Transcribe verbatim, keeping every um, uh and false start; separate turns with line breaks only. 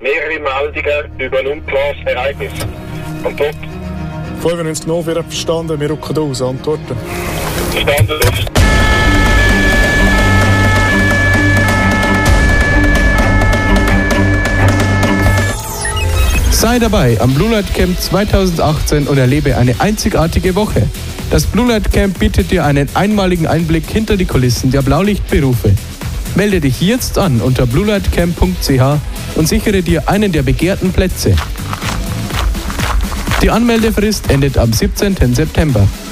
mehrere Meldungen über ein unklares Ereignis. Und dort?
Folgen uns genau wieder verstanden, wir rücken aus. Antworten.
Verstanden.
Sei dabei am Blue Light Camp zweitausendachtzehn und erlebe eine einzigartige Woche. Das Blue Light Camp bietet dir einen einmaligen Einblick hinter die Kulissen der Blaulichtberufe. Melde dich jetzt an unter blue light camp punkt c h und sichere dir einen der begehrten Plätze. Die Anmeldefrist endet am siebzehnten September.